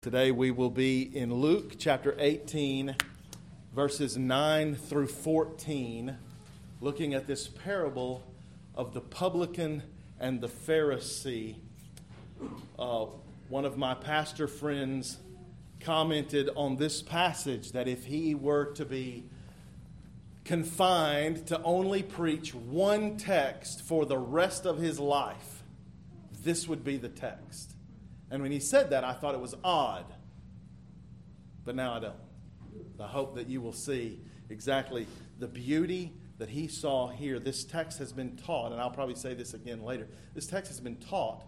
Today we will be in Luke chapter 18, verses 9 through 14, looking at this parable of the publican and the Pharisee. One of my pastor friends commented on this passage that if he were to be confined to only preach one text for the rest of his life, this would be the text. And when he said that, I thought it was odd. But now I don't. I hope that you will see exactly the beauty that he saw here. This text has been taught, and I'll probably say this again later. This text has been taught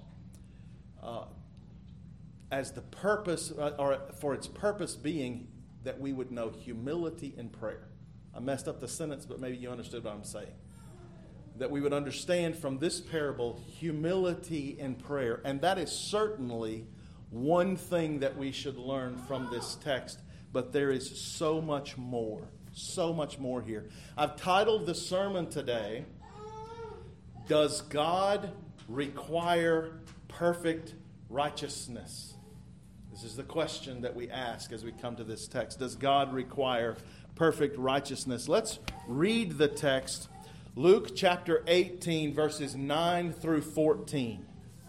as the purpose, or for its purpose being that we would know humility in prayer. I messed up the sentence, but maybe you understood what I'm saying. That we would understand from this parable humility in prayer. And that is certainly one thing that we should learn from this text. But there is so much more here. I've titled the sermon today, Does God Require Perfect Righteousness? This is the question that we ask as we come to this text. Does God require perfect righteousness? Let's read the text. Luke chapter 18, verses 9 through 14.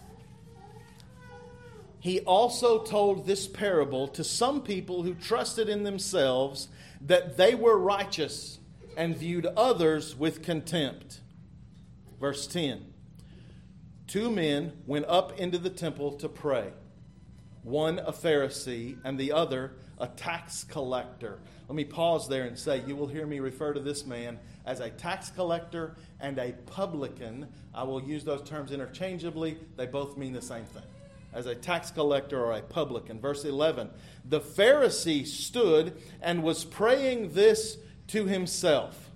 He also told this parable to some people who trusted in themselves that they were righteous and viewed others with contempt. Verse 10. 2 men went up into the temple to pray. One a Pharisee and the other a tax collector. Let me pause there and say, you will hear me refer to this man as a tax collector and a publican. I will use those terms interchangeably. They both mean the same thing. As a tax collector or a publican. Verse 11, the Pharisee stood and was praying this to himself.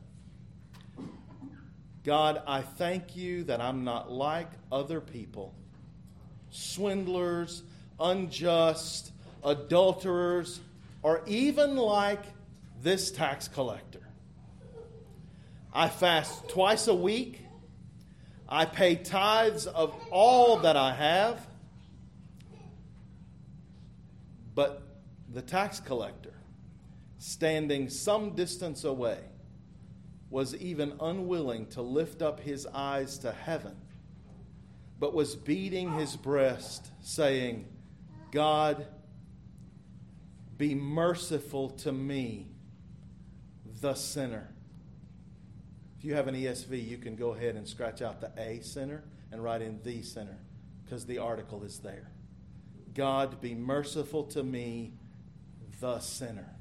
God, I thank you that I'm not like other people. Swindlers, unjust, adulterers, or even like this tax collector. I fast twice a week. I pay tithes of all that I have. But the tax collector, standing some distance away, was even unwilling to lift up his eyes to heaven, but was beating his breast, saying, God, be merciful to me, the sinner. If you have an ESV, you can go ahead and scratch out the A, sinner, and write in the sinner, because the article is there. God, be merciful to me, the sinner.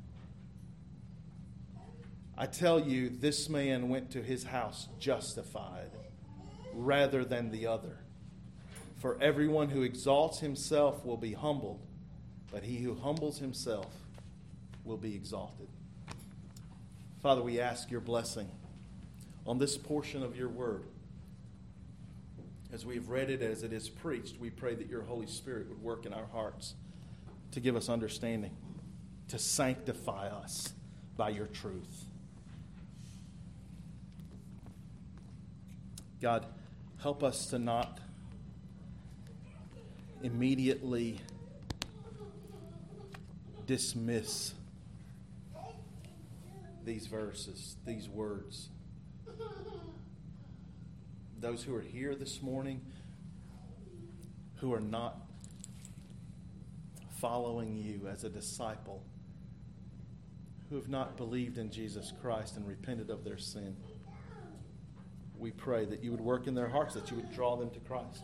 I tell you, this man went to his house justified rather than the other. For everyone who exalts himself will be humbled, but he who humbles himself will be exalted. Father, we ask your blessing on this portion of your word. As we've read it, as it is preached, we pray that your Holy Spirit would work in our hearts to give us understanding, to sanctify us by your truth. God, help us to not immediately dismiss these verses, these words. Those who are here this morning who are not following you as a disciple, who have not believed in Jesus Christ and repented of their sin, we pray that you would work in their hearts, that you would draw them to Christ.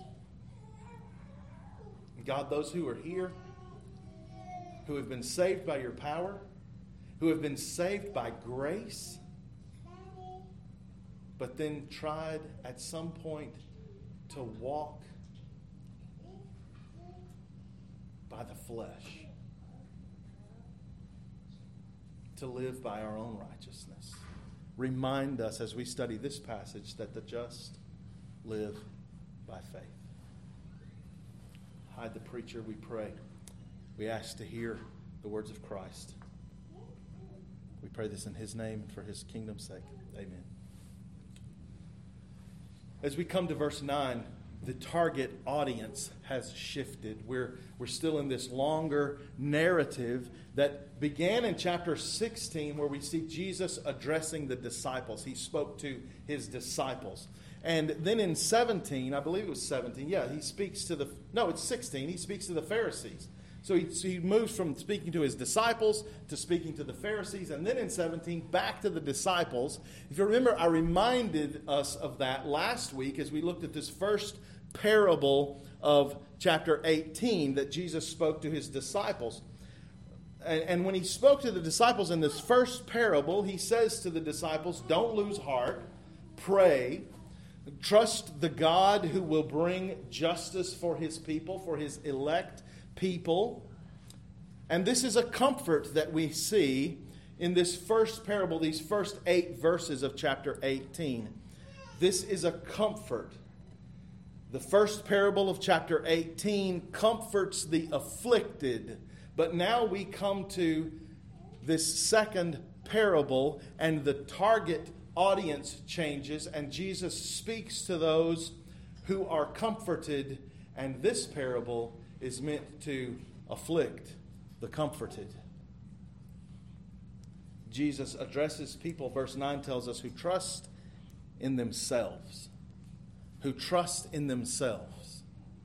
God, those who are here, who have been saved by your power, who have been saved by grace, but then tried at some point to walk by the flesh, to live by our own righteousness. Remind us as we study this passage that the just live by faith. Hide the preacher, we pray. We ask to hear the words of Christ. We pray this in his name and for his kingdom's sake. Amen. As we come to verse 9, the target audience has shifted. We're still in this longer narrative that began in chapter 16, where we see Jesus addressing the disciples. He spoke to his disciples. And then in 17, I believe it was 17, he speaks to it's 16, he speaks to the Pharisees. So he moves from speaking to his disciples to speaking to the Pharisees, and then in 17, back to the disciples. If you remember, I reminded us of that last week as we looked at this first parable of chapter 18 that Jesus spoke to his disciples. And when he spoke to the disciples in this first parable, he says to the disciples, don't lose heart, pray, trust the God who will bring justice for his people, for his elect people. And this is a comfort that we see in this first parable, these first 8 verses of chapter 18. This is a comfort. The first parable of chapter 18 comforts the afflicted. But now we come to this second parable, and the target audience changes, and Jesus speaks to those who are comforted, and this parable is meant to afflict the comforted. Jesus addresses people, verse 9 tells us, who trust in themselves. Who trust in themselves.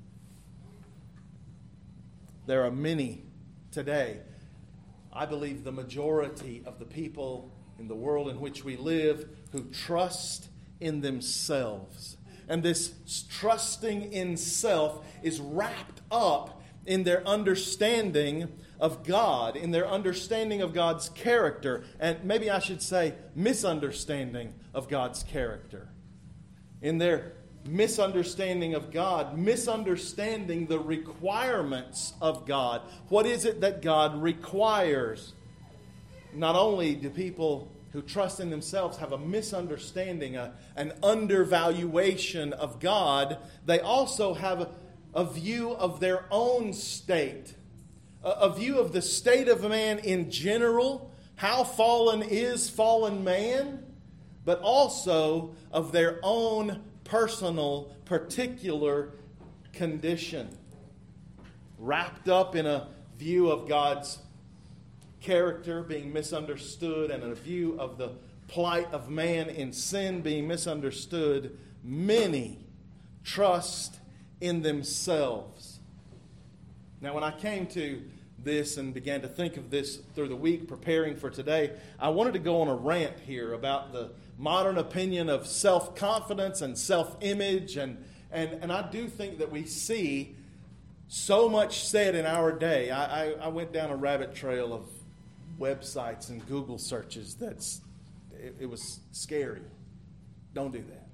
There are many today, I believe the majority of the people in the world in which we live, who trust in themselves. And this trusting in self is wrapped up in their understanding of God, in their understanding of God's character, and maybe I should say misunderstanding of God's character. In their misunderstanding of God, misunderstanding the requirements of God. What is it that God requires? Not only do people who trust in themselves have a misunderstanding, an undervaluation of God, they also have a view of their own state, a view of the state of man in general, how fallen is fallen man, but also of their own personal, particular condition, wrapped up in a view of God's character being misunderstood and a view of the plight of man in sin being misunderstood. Many trust in themselves. Now, when I came to this and began to think of this through the week preparing for today, I wanted to go on a rant here about the modern opinion of self-confidence and self-image, and I do think that we see so much said in our day. I went down a rabbit trail of websites and Google searches it was scary. Don't do that.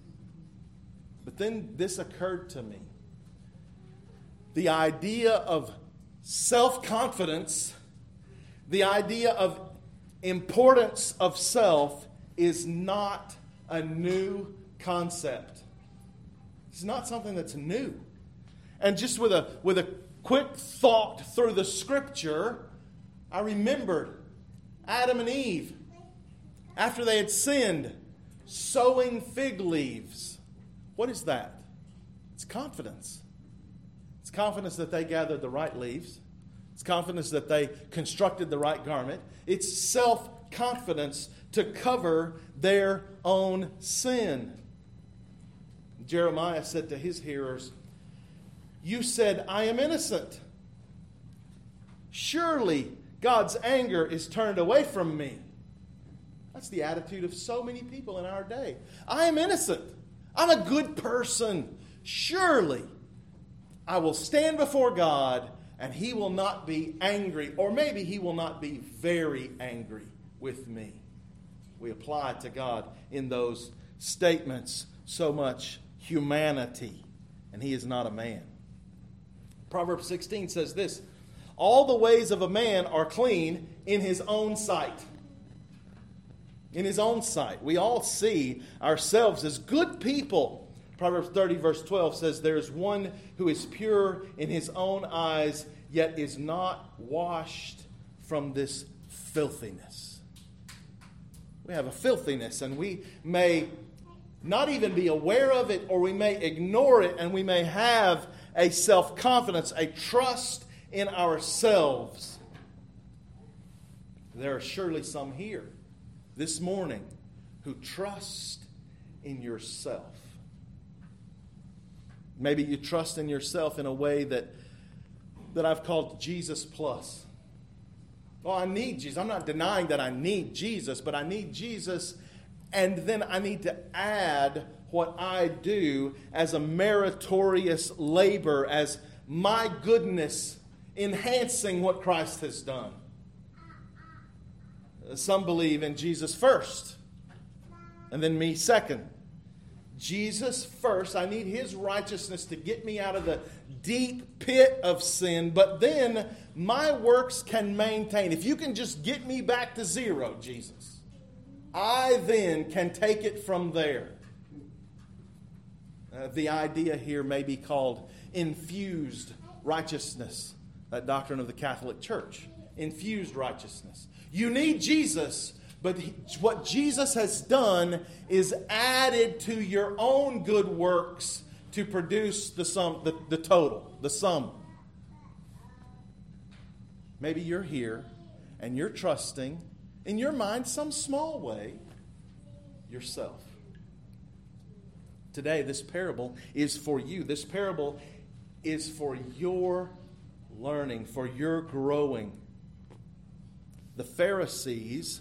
But then this occurred to me. The idea of self-confidence, the idea of importance of self is not a new concept. It's not something that's new. And just with a quick thought through the Scripture, I remembered Adam and Eve, after they had sinned, sowing fig leaves. What is that? It's confidence. It's confidence that they gathered the right leaves. It's confidence that they constructed the right garment. It's self-confidence to cover their own sin. Jeremiah said to his hearers, "You said, 'I am innocent.' Surely God's anger is turned away from me." That's the attitude of so many people in our day. I am innocent. I'm a good person. Surely I will stand before God and He will not be angry, or maybe He will not be very angry with me. We apply to God in those statements so much humanity, and He is not a man. Proverbs 16 says this, "All the ways of a man are clean in his own sight." In his own sight. We all see ourselves as good people. Proverbs 30 verse 12 says, "There is one who is pure in his own eyes, yet is not washed from this filthiness." We have a filthiness, and we may not even be aware of it, or we may ignore it, and we may have a self-confidence, a trust in ourselves. There are surely some here this morning who trust in yourself. Maybe you trust in yourself in a way that I've called Jesus plus. Oh, I need Jesus. I'm not denying that I need Jesus, but I need Jesus, and then I need to add what I do as a meritorious labor, as my goodness enhancing what Christ has done. Some believe in Jesus first, and then me second. Jesus first. I need His righteousness to get me out of the deep pit of sin, but then my works can maintain. If you can just get me back to zero, Jesus, I then can take it from there. The idea here may be called infused righteousness, that doctrine of the Catholic Church. Infused righteousness. You need Jesus, but what Jesus has done is added to your own good works to produce the sum, the total, the sum. Maybe you're here and you're trusting, in your mind, some small way, yourself. Today, this parable is for you. This parable is for your learning, for your growing. The Pharisees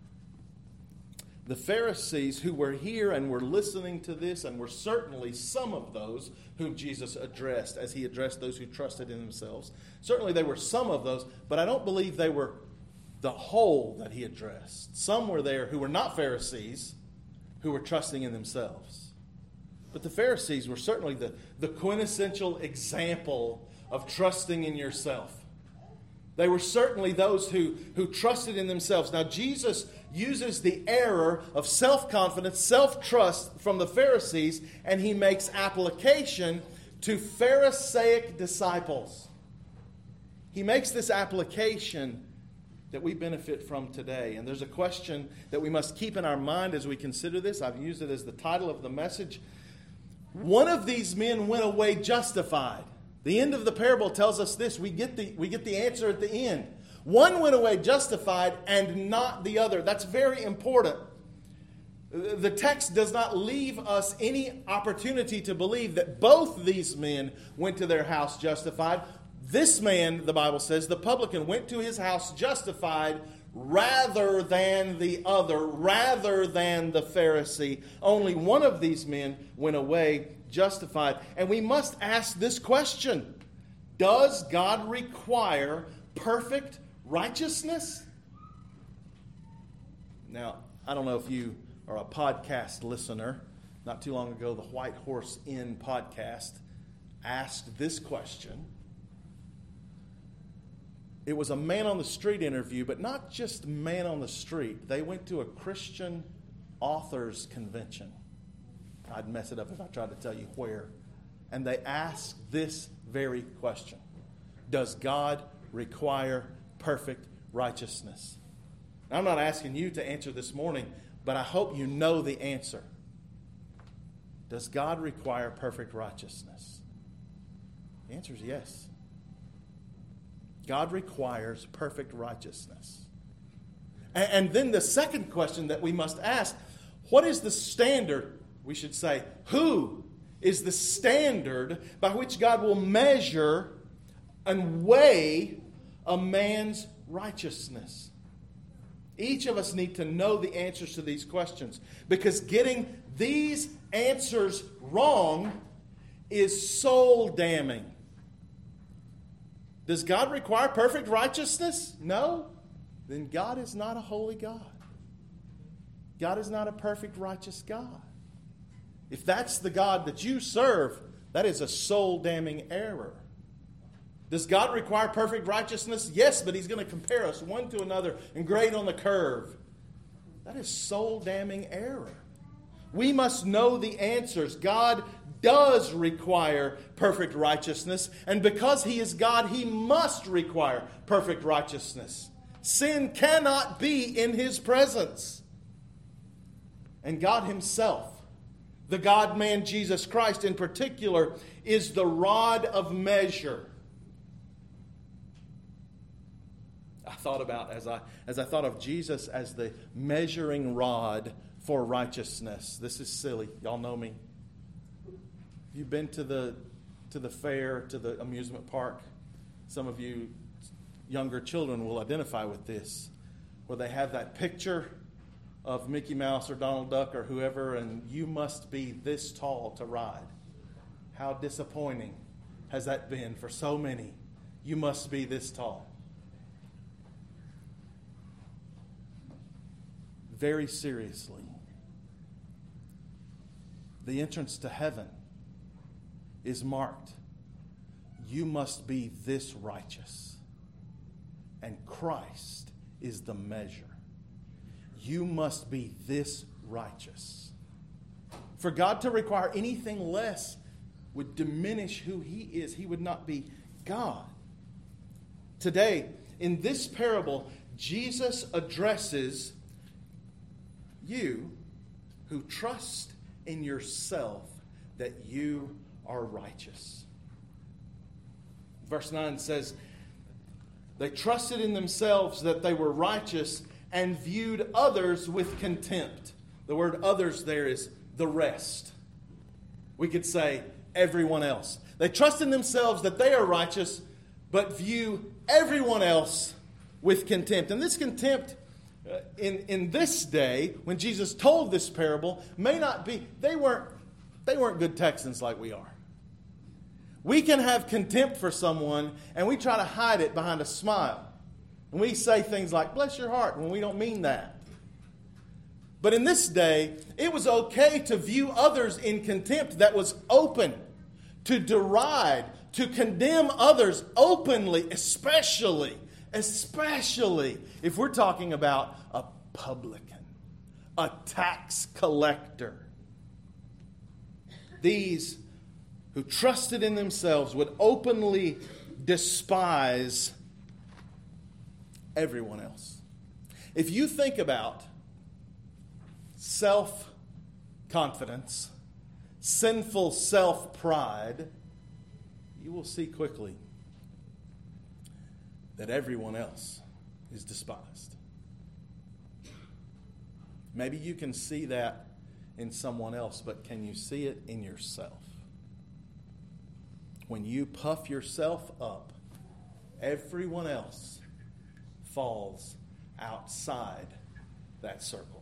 who were here and were listening to this, and were certainly some of those whom Jesus addressed as He addressed those who trusted in themselves. Certainly there were some of those, but I don't believe they were the whole that He addressed. Some were there who were not Pharisees, who were trusting in themselves. But the Pharisees were certainly the quintessential example of trusting in yourself. They were certainly those who trusted in themselves. Now, Jesus uses the error of self-confidence, self-trust from the Pharisees, and He makes application to Pharisaic disciples. He makes this application that we benefit from today. And there's a question that we must keep in our mind as we consider this. I've used it as the title of the message. One of these men went away justified. The end of the parable tells us this. We get the answer at the end. One went away justified and not the other. That's very important. The text does not leave us any opportunity to believe that both these men went to their house justified. This man, the Bible says, the publican, went to his house justified rather than the other, rather than the Pharisee. Only one of these men went away justified. And we must ask this question: does God require perfect righteousness? Now, I don't know if you are a podcast listener. Not too long ago, the White Horse Inn podcast asked this question. It was a man on the street interview, but not just man on the street. They went to a Christian authors convention. I'd mess it up if I tried to tell you where. And they asked this very question: does God require perfect righteousness? Now, I'm not asking you to answer this morning, but I hope you know the answer. Does God require perfect righteousness? The answer is yes. God requires perfect righteousness. And then the second question that we must ask: what is the standard? We should say, who is the standard by which God will measure and weigh a man's righteousness? Each of us need to know the answers to these questions, because getting these answers wrong is soul damning. Does God require perfect righteousness? No. Then God is not a holy God. God is not a perfect, righteous God. If that's the God that you serve, that is a soul-damning error. Does God require perfect righteousness? Yes, but He's going to compare us one to another and grade on the curve. That is soul-damning error. We must know the answers. God does require perfect righteousness, and because He is God, He must require perfect righteousness. Sin cannot be in His presence. And God Himself the God-man Jesus Christ in particular, is the rod of measure. I thought about, as I thought of Jesus as the measuring rod for righteousness. This is silly. Y'all know me. You've been to the fair, to the amusement park. Some of you younger children will identify with this, where they have that picture of Mickey Mouse or Donald Duck or whoever, and you must be this tall to ride. How disappointing has that been for so many? You must be this tall. Very seriously, the entrance to heaven is marked. You must be this righteous. And Christ is the measure. You must be this righteous. For God to require anything less would diminish who He is. He would not be God. Today, in this parable, Jesus addresses you who trust in yourself that you are righteous. Verse 9 says, they trusted in themselves that they were righteous and viewed others with contempt. The word others there is the rest. We could say everyone else. They trust in themselves that they are righteous, but view everyone else with contempt. And this contempt in this day, when Jesus told this parable, may not be, they weren't good Texans like we are. We can have contempt for someone and we try to hide it behind a smile. And we say things like, bless your heart, when we don't mean that. But in this day, it was okay to view others in contempt that was open, to deride, to condemn others openly, especially if we're talking about a publican, a tax collector. These who trusted in themselves would openly despise everyone else. If you think about self-confidence, sinful self-pride, you will see quickly that everyone else is despised. Maybe you can see that in someone else, but can you see it in yourself? When you puff yourself up, everyone else falls outside that circle.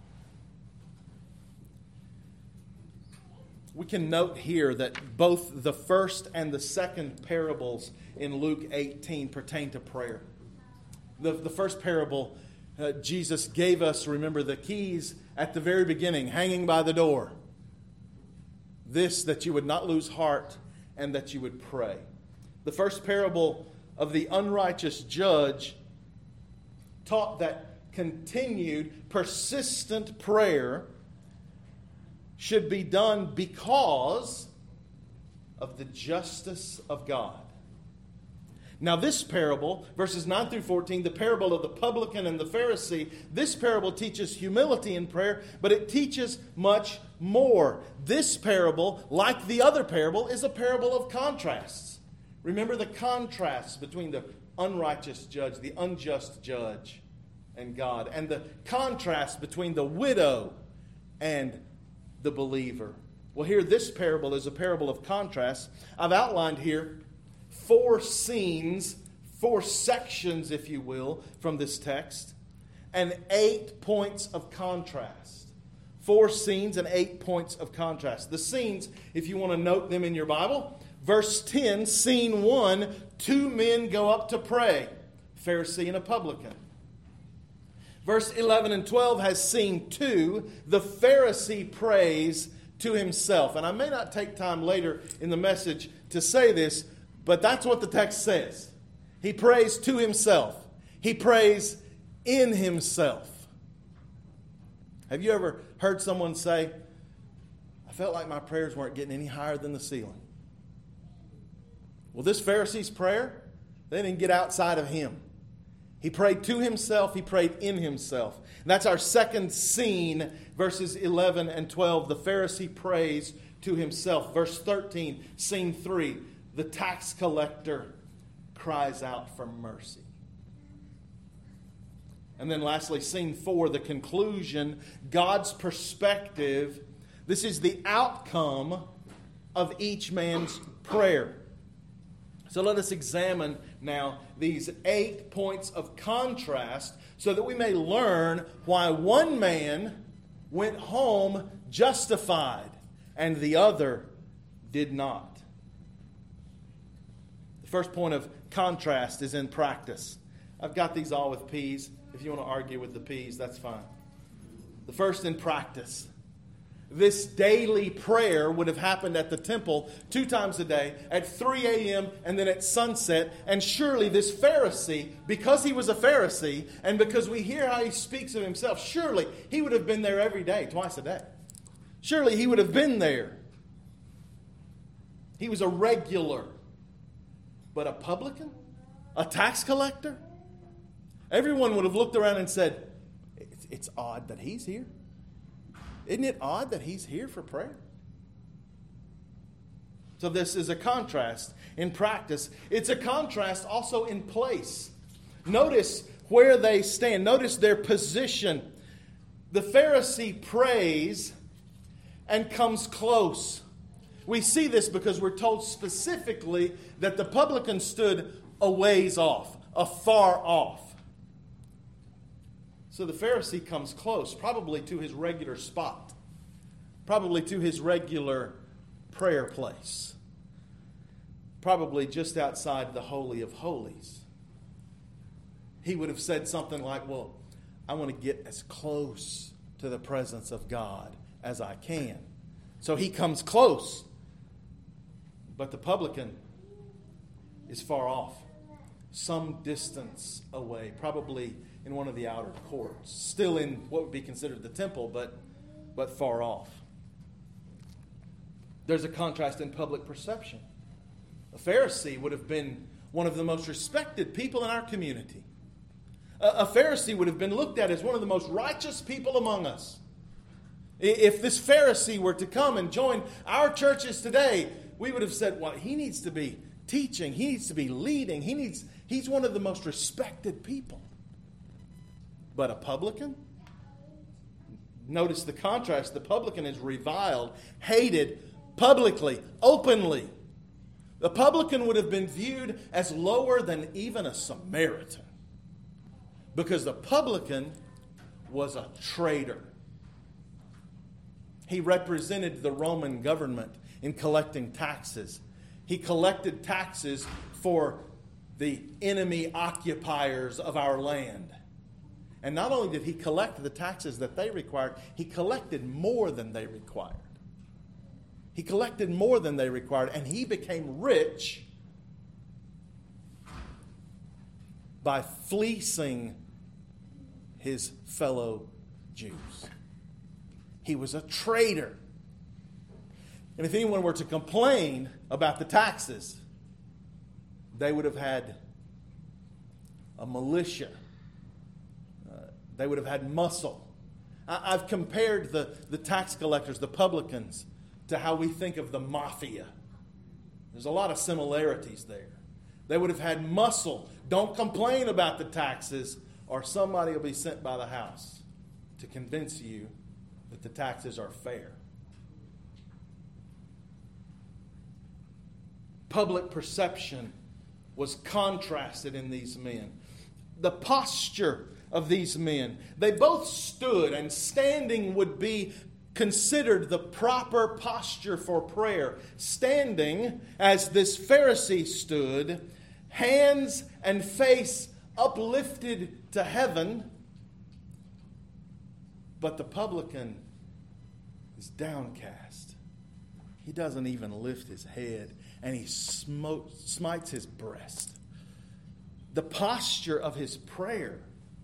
We can note here that both the first and the second parables in Luke 18 pertain to prayer. The first parable, Jesus gave us, remember, the keys at the very beginning, hanging by the door. This, that you would not lose heart and that you would pray. The first parable of the unrighteous judge taught that continued, persistent prayer should be done because of the justice of God. Now this parable, verses 9 through 14, the parable of the publican and the Pharisee, this parable teaches humility in prayer, but it teaches much more. This parable, like the other parable, is a parable of contrasts. Remember the contrasts between the unrighteous judge, the unjust judge, and God, and the contrast between the widow and the believer. Well, here this parable is a parable of contrast. I've outlined here 4 scenes, 4 sections, if you will, from this text, and 8 points of contrast. 4 scenes and 8 points of contrast. The scenes, if you want to note them in your Bible, verse 10, scene 1, 2 men go up to pray, Pharisee and a publican. Verse 11 and 12 has scene 2, the Pharisee prays to himself. And I may not take time later in the message to say this, but that's what the text says. He prays to himself. He prays in himself. Have you ever heard someone say, I felt like my prayers weren't getting any higher than the ceiling? Well, this Pharisee's prayer, they didn't get outside of him. He prayed to himself. He prayed in himself. And that's our second scene, verses 11 and 12. The Pharisee prays to himself. Verse 13, scene 3. The tax collector cries out for mercy. And then lastly, scene 4, the conclusion, God's perspective. This is the outcome of each man's prayer. So let us examine now these 8 points of contrast so that we may learn why one man went home justified and the other did not. The first point of contrast is in practice. I've got these all with P's. If you want to argue with the P's, that's fine. The first in practice. This daily prayer would have happened at the temple 2 times a day, at 3 a.m. and then at sunset. And surely this Pharisee, because he was a Pharisee, and because we hear how he speaks of himself, surely he would have been there every day, twice a day. Surely he would have been there. He was a regular. But a publican? A tax collector? Everyone would have looked around and said, it's odd that he's here. Isn't it odd that he's here for prayer? So this is a contrast in practice. It's a contrast also in place. Notice where they stand. Notice their position. The Pharisee prays and comes close. We see this because we're told specifically that the publican stood a ways off, afar off. So the Pharisee comes close, probably to his regular spot, probably to his regular prayer place, probably just outside the Holy of Holies. He would have said something like, well, I want to get as close to the presence of God as I can. So he comes close, but the publican is far off, some distance away, probably in one of the outer courts, still in what would be considered the temple, but far off. There's a contrast in public perception. A Pharisee would have been one of the most respected people in our community. A Pharisee would have been looked at as one of the most righteous people among us. If this Pharisee were to come and join our churches today, we would have said, well, he needs to be teaching, he needs to be leading, he's one of the most respected people. But a publican? Notice the contrast. The publican is reviled, hated publicly, openly. The publican would have been viewed as lower than even a Samaritan, because the publican was a traitor. He represented the Roman government in collecting taxes. He collected taxes for the enemy occupiers of our land. And not only did he collect the taxes that they required, he collected more than they required. He collected more than they required, and he became rich by fleecing his fellow Jews. He was a traitor. And if anyone were to complain about the taxes, they would have had a militia. They would have had muscle. I've compared the tax collectors, the publicans, to how we think of the mafia. There's a lot of similarities there. They would have had muscle. Don't complain about the taxes, or somebody will be sent by the house to convince you that the taxes are fair. Public perception was contrasted in these men. The posture of these men. They both stood, and standing would be considered the proper posture for prayer. Standing, as this Pharisee stood, hands and face uplifted to heaven, but the publican is downcast. He doesn't even lift his head, and he smites his breast. The posture of his prayer,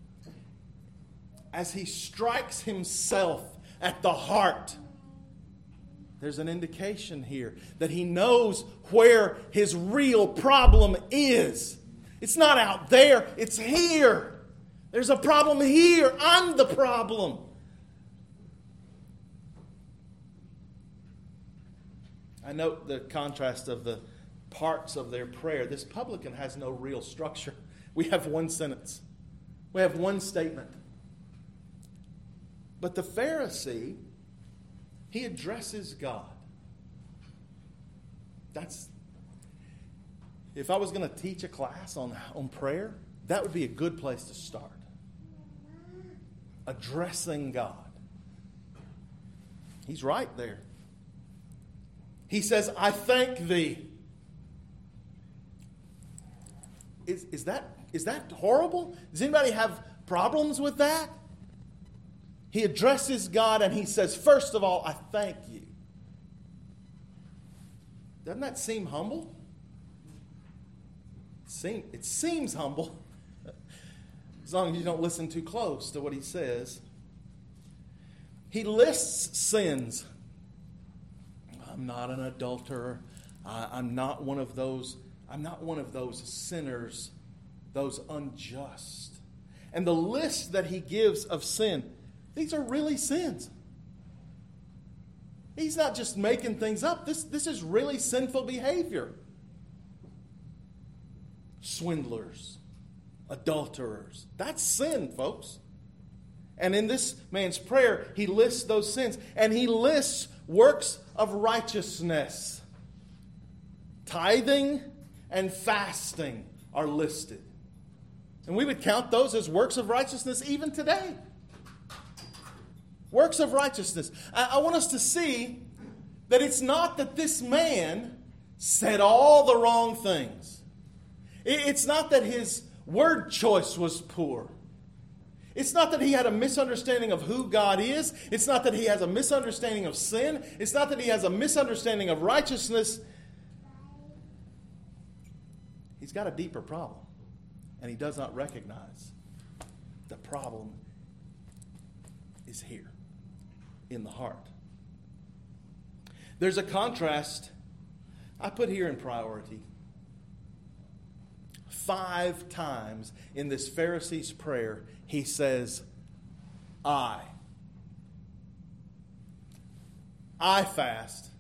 as he strikes himself at the heart, there's an indication here that he knows where his real problem is. It's not out there. It's here. There's a problem here. I'm the problem. I note the contrast of the parts of their prayer. This publican has no real structure. We have one sentence. We have one statement. But the Pharisee, he addresses God. If I was going to teach a class on prayer, that would be a good place to start. Addressing God. He's right there. He says, I thank thee. Is that horrible? Does anybody have problems with that? He addresses God and he says, first of all, I thank you. Doesn't that seem humble? It seems humble, as long as you don't listen too close to what he says. He lists sins. I'm not an adulterer. I'm not one of those sinners, those unjust. And the list that he gives of sin, these are really sins. He's not just making things up. This is really sinful behavior. Swindlers, adulterers. That's sin, folks. And in this man's prayer, he lists those sins. And he lists works of righteousness. Tithing and fasting are listed. And we would count those as works of righteousness even today. Works of righteousness. I want us to see that it's not that this man said all the wrong things. It's not that his word choice was poor. It's not that he had a misunderstanding of who God is. It's not that he has a misunderstanding of sin. It's not that he has a misunderstanding of righteousness. He's got a deeper problem, and he does not recognize the problem is here in the heart. There's a contrast I put here in priority. 5 times in this Pharisee's prayer, he says, I fast.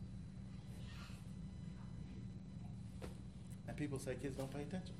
And people say kids don't pay attention.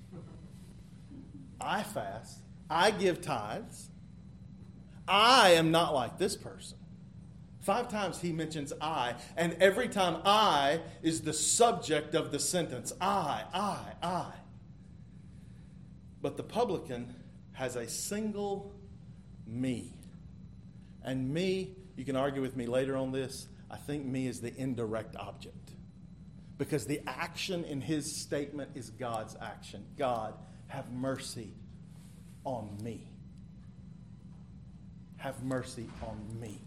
I fast. I give tithes. I am not like this person. 5 times he mentions I, and every time I is the subject of the sentence. I. But the publican has a single me. And me, you can argue with me later on this, I think me is the indirect object. Because the action in his statement is God's action. God, have mercy on me. Have mercy on me.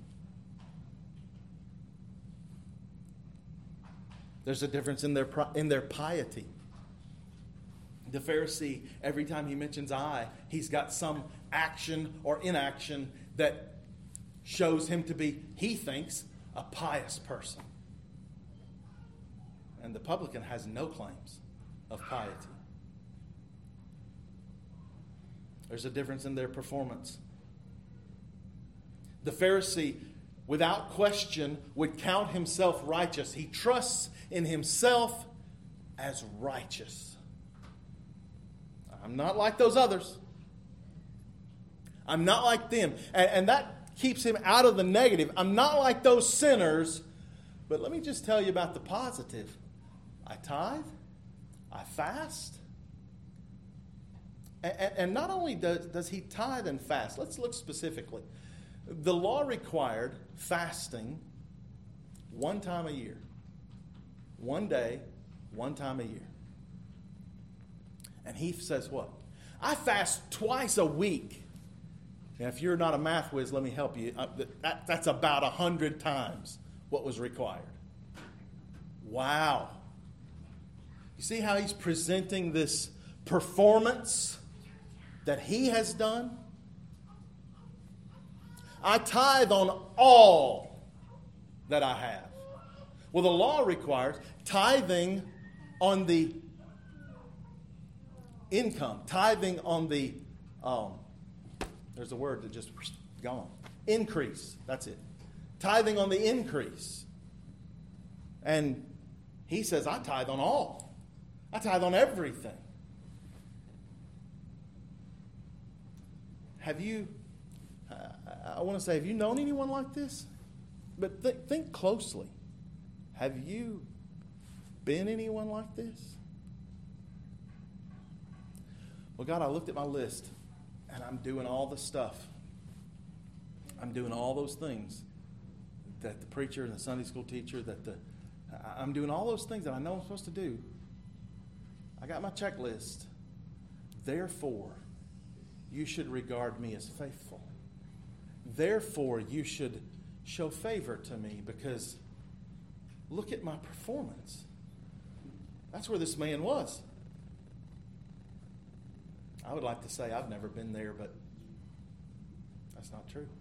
There's a difference in their piety. The Pharisee, every time he mentions I, he's got some action or inaction that shows him to be, he thinks, a pious person. And the publican has no claims of piety. There's a difference in their performance. The Pharisee, without question, would count himself righteous. He trusts in himself as righteous. I'm not like those others. I'm not like them. And that keeps him out of the negative. I'm not like those sinners. But let me just tell you about the positive. I tithe. I fast. And not only does he tithe and fast. Let's look specifically. The law required fasting 1 time a year. 1 day, 1 time a year. And he says what? I fast twice a week. Now, if you're not a math whiz, let me help you. That's about 100 times what was required. Wow. You see how he's presenting this performance that he has done? I tithe on all that I have. Well, the law requires tithing on the income. Tithing on the, there's a word that just gone. Increase. That's it. Tithing on the increase. And he says, I tithe on all. I tithe on everything. Have you, I want to say, have you known anyone like this? But think closely. Have you been anyone like this? Well, God, I looked at my list, and I'm doing all the stuff. I'm doing all those things that the preacher and the Sunday school teacher, I'm doing all those things that I know I'm supposed to do. I got my checklist. Therefore, you should regard me as faithful. Therefore, you should show favor to me because look at my performance. That's where this man was. I would like to say I've never been there, but that's not true.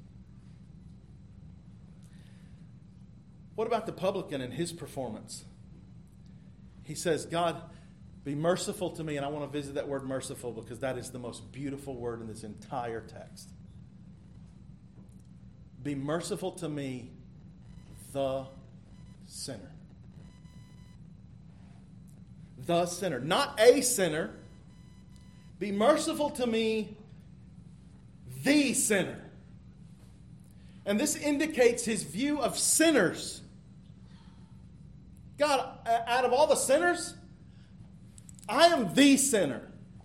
What about the publican and his performance? He says, God, be merciful to me. And I want to visit that word merciful because that is the most beautiful word in this entire text. Be merciful to me, the sinner. The sinner. Not a sinner. Be merciful to me, the sinner. And this indicates his view of sinners. God, out of all the sinners, I am the sinner.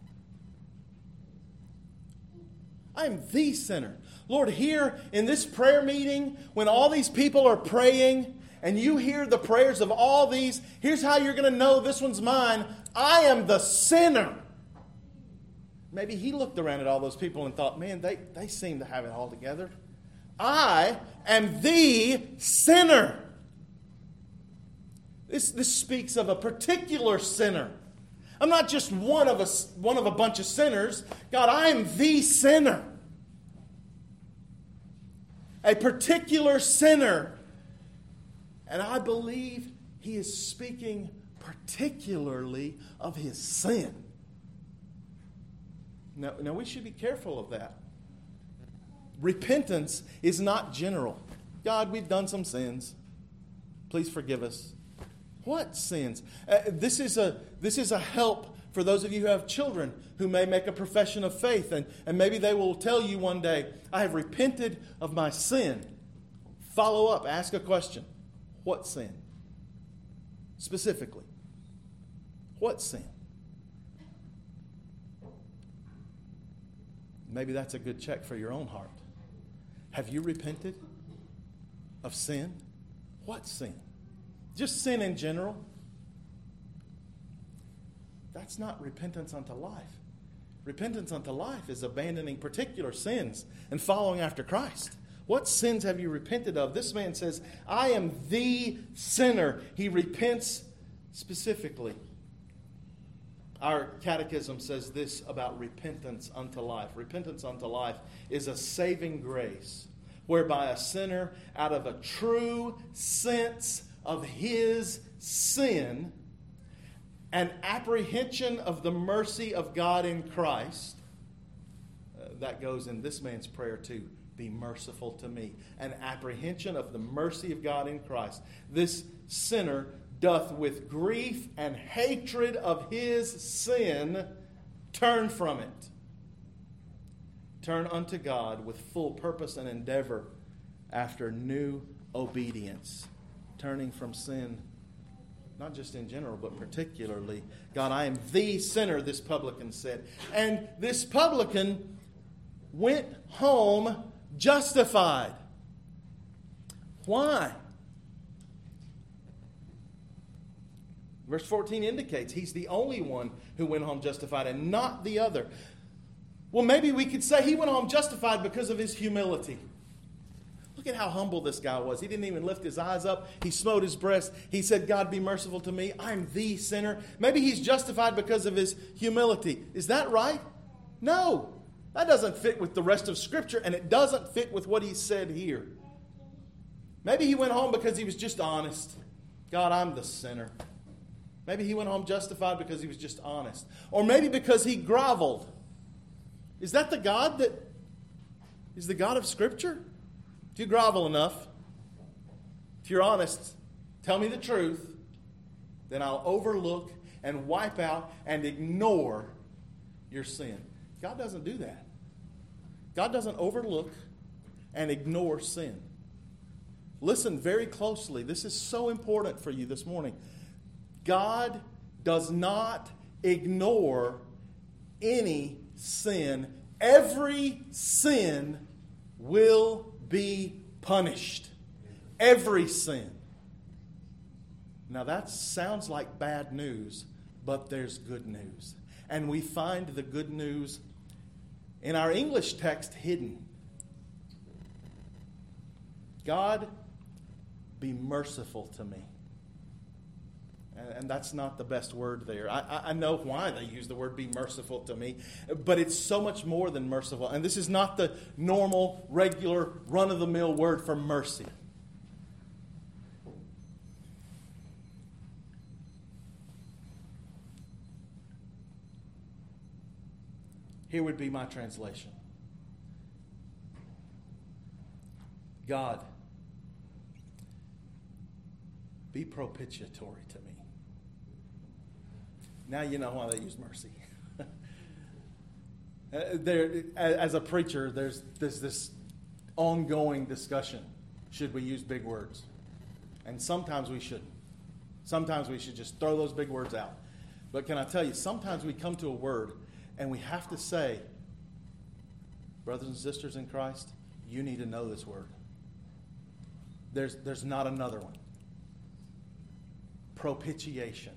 I am the sinner. Lord, here in this prayer meeting, when all these people are praying, and you hear the prayers of all these, here's how you're going to know this one's mine. I am the sinner. Maybe he looked around at all those people and thought, man, they seem to have it all together. I am the sinner. This speaks of a particular sinner. I'm not just one of a bunch of sinners. God, I am the sinner. A particular sinner. And I believe he is speaking particularly of his sin. Now we should be careful of that. Repentance is not general. God, we've done some sins. Please forgive us. What sins? This is a help for those of you who have children who may make a profession of faith. And maybe they will tell you one day, I have repented of my sin. Follow up. Ask a question. What sin? Specifically. What sin? Maybe that's a good check for your own heart. Have you repented of sin? What sin? Just sin in general? That's not repentance unto life. Repentance unto life is abandoning particular sins and following after Christ. What sins have you repented of? This man says, I am the sinner. He repents specifically. Our catechism says this about repentance unto life. Repentance unto life is a saving grace whereby a sinner, out of a true sense of his sin and apprehension of the mercy of God in Christ, that goes in this man's prayer too. Be merciful to me. An apprehension of the mercy of God in Christ. This sinner doth with grief and hatred of his sin turn from it. Turn unto God with full purpose and endeavor after new obedience. Turning from sin, not just in general, but particularly. God, I am the sinner, this publican said. And this publican went home justified. Why? Verse 14 indicates he's the only one who went home justified and not the other. Well, maybe we could say he went home justified because of his humility. Look at how humble this guy was. He didn't even lift his eyes up. He smote his breast. He said, God, be merciful to me. I'm the sinner. Maybe he's justified because of his humility. Is that right? No. That doesn't fit with the rest of Scripture, and it doesn't fit with what he said here. Maybe he went home because he was just honest. God, I'm the sinner. Maybe he went home justified because he was just honest. Or maybe because he groveled. Is that the God that is the God of Scripture? If you grovel enough, if you're honest, tell me the truth, then I'll overlook and wipe out and ignore your sin. God doesn't do that. God doesn't overlook and ignore sin. Listen very closely. This is so important for you this morning. God does not ignore any sin. Every sin will be punished. Every sin. Now that sounds like bad news, but there's good news. And we find the good news in our English text hidden. God, be merciful to me. And that's not the best word there. I know why they use the word be merciful to me, but it's so much more than merciful. And this is not the normal, regular, run-of-the-mill word for mercy. Here would be my translation. God, be propitiatory to me. Now you know why they use mercy. As a preacher, there's this ongoing discussion. Should we use big words? And sometimes we shouldn't. Sometimes we should just throw those big words out. But can I tell you, sometimes we come to a word and we have to say, brothers and sisters in Christ, you need to know this word. There's not another one. Propitiation.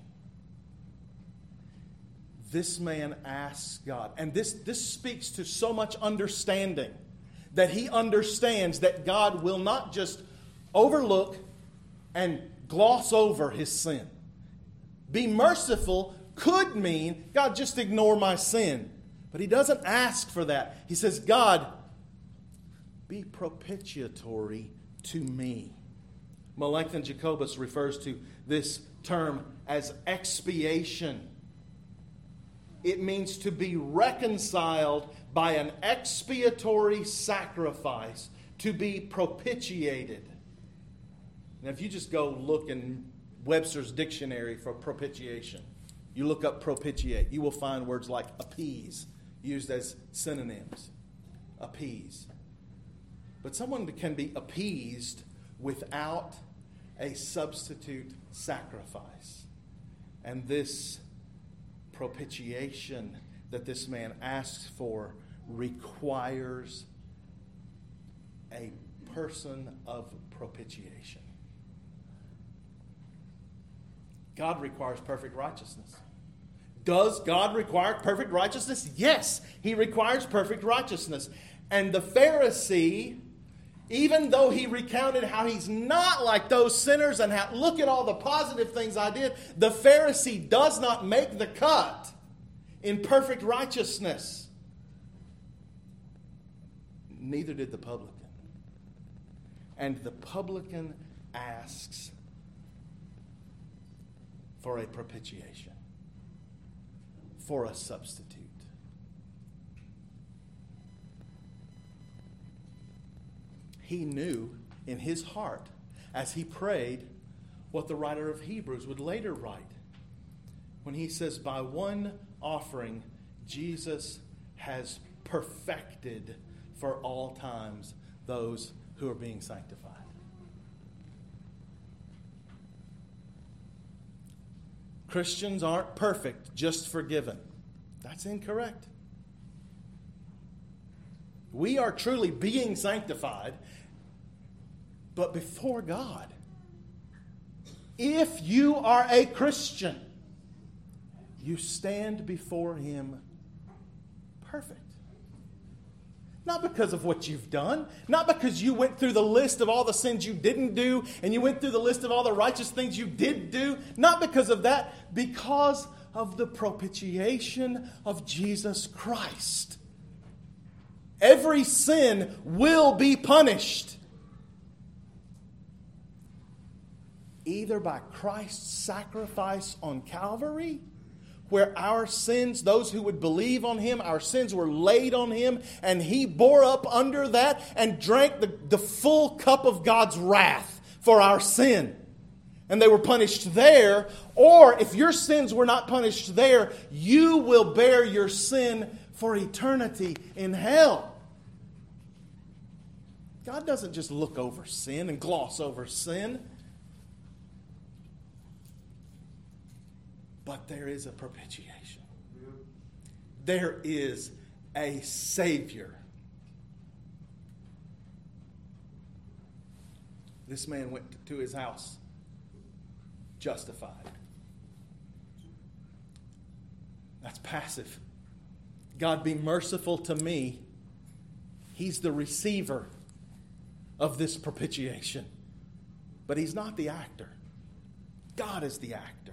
This man asks God, and this speaks to so much understanding, that he understands that God will not just overlook and gloss over his sin. Be merciful could mean, God, just ignore my sin. But he doesn't ask for that. He says, God, be propitiatory to me. Melanchthon Jacobus refers to this term as expiation. It means to be reconciled by an expiatory sacrifice, to be propitiated. Now, if you just go look in Webster's dictionary for propitiation, you look up propitiate, you will find words like appease used as synonyms. Appease. But someone can be appeased without a substitute sacrifice. And this propitiation that this man asks for requires a person of propitiation. God requires perfect righteousness. Does God require perfect righteousness? Yes, He requires perfect righteousness. And the Pharisee, even though he recounted how he's not like those sinners and how, look at all the positive things I did, the Pharisee does not make the cut in perfect righteousness. Neither did the publican. And the publican asks for a propitiation, for a substitute. He knew in his heart, as he prayed, what the writer of Hebrews would later write. When he says, by one offering, Jesus has perfected for all times those who are being sanctified. Christians aren't perfect, just forgiven. That's incorrect. We are truly being sanctified, but before God. If you are a Christian, you stand before Him perfect. Not because of what you've done, not because you went through the list of all the sins you didn't do, and you went through the list of all the righteous things you did do, not because of that, because of the propitiation of Jesus Christ. Every sin will be punished. either by Christ's sacrifice on Calvary, where our sins, those who would believe on Him, our sins were laid on Him, and He bore up under that and drank the full cup of God's wrath for our sin. And they were punished there. Or if your sins were not punished there, you will bear your sin for eternity in hell. God doesn't just look over sin and gloss over sin. But there is a propitiation. There is a Savior. This man went to his house justified. That's passive. God, be merciful to me. He's the receiver of this propitiation. But He's not the actor. God is the actor.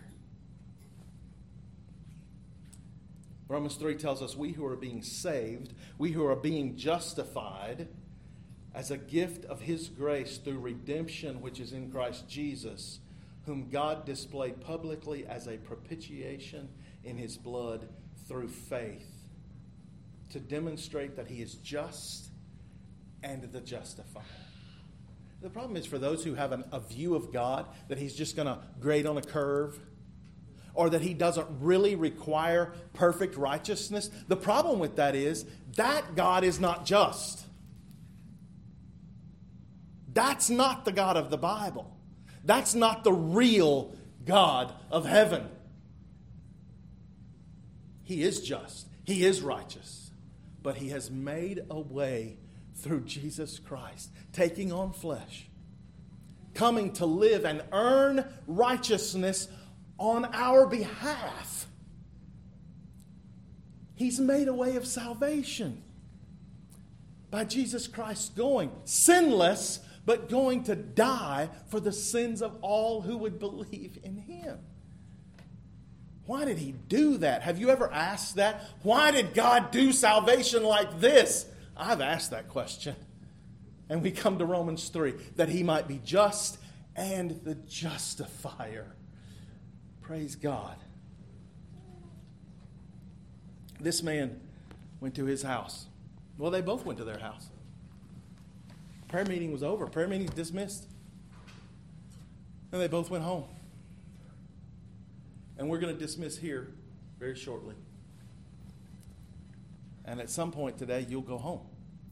Romans 3 tells us we who are being saved, we who are being justified as a gift of His grace through redemption which is in Christ Jesus, whom God displayed publicly as a propitiation in His blood through faith, to demonstrate that He is just and the justifier. The problem is for those who have a view of God that He's just going to grade on a curve, or that He doesn't really require perfect righteousness. The problem with that is that God is not just. That's not the God of the Bible. That's not the real God of heaven. He is just. He is righteous. But He has made a way through Jesus Christ, taking on flesh, coming to live and earn righteousness on our behalf. He's made a way of salvation by Jesus Christ going sinless, but going to die for the sins of all who would believe in Him. Why did He do that? Have you ever asked that? Why did God do salvation like this? I've asked that question. And we come to Romans 3, that He might be just and the justifier. Praise God. This man went to his house. Well, they both went to their house. Prayer meeting was over. Prayer meeting dismissed. And they both went home. And we're going to dismiss here very shortly. And at some point today, you'll go home.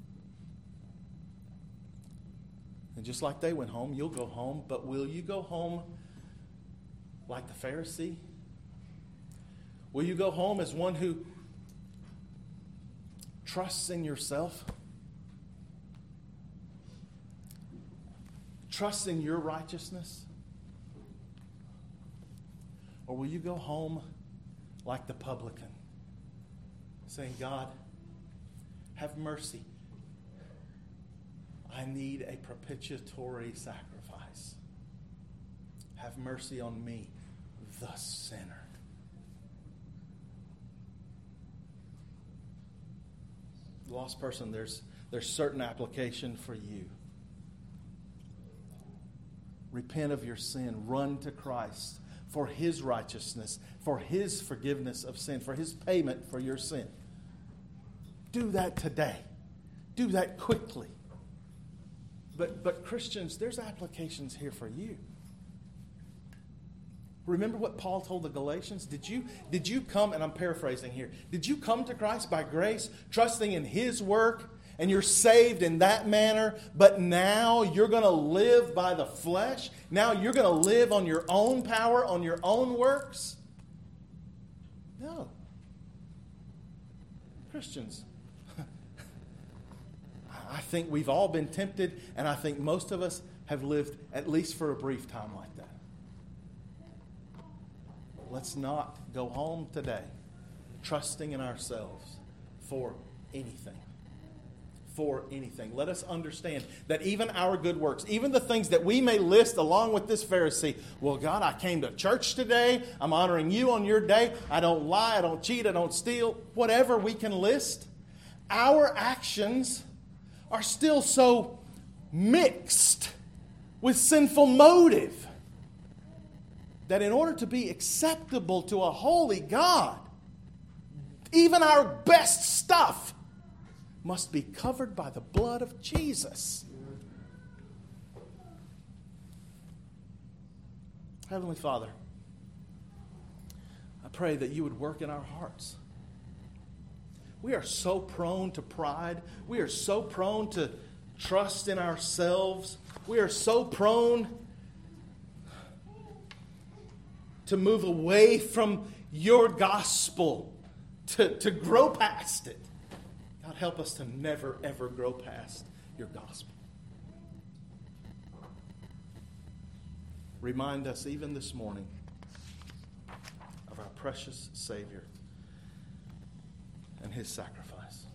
And just like they went home, you'll go home. But will you go home like the Pharisee? Will you go home as one who trusts in yourself? Trusts in your righteousness? Or will you go home like the publican, saying, God, have mercy. I need a propitiatory sacrifice. Have mercy on me, the sinner. Lost person, there's certain application for you. Repent of your sin. Run to Christ for His righteousness, for His forgiveness of sin, for His payment for your sin. Do that today. Do that quickly. But Christians, there's applications here for you. Remember what Paul told the Galatians? Did you come, and I'm paraphrasing here, did you come to Christ by grace, trusting in His work, and you're saved in that manner, but now you're going to live by the flesh? Now you're going to live on your own power, on your own works? No. Christians, I think we've all been tempted, and I think most of us have lived at least for a brief time like that. Let's not go home today trusting in ourselves for anything. For anything. Let us understand that even our good works, even the things that we may list along with this Pharisee, well, God, I came to church today. I'm honoring you on your day. I don't lie. I don't cheat. I don't steal. Whatever we can list, our actions are still so mixed with sinful motive. that in order to be acceptable to a holy God, even our best stuff must be covered by the blood of Jesus. Heavenly Father, I pray that you would work in our hearts. We are so prone to pride. We are so prone to trust in ourselves. We are so prone to move away from your gospel, to grow past it. God, help us to never, ever grow past your gospel. Remind us even this morning of our precious Savior and his sacrifice.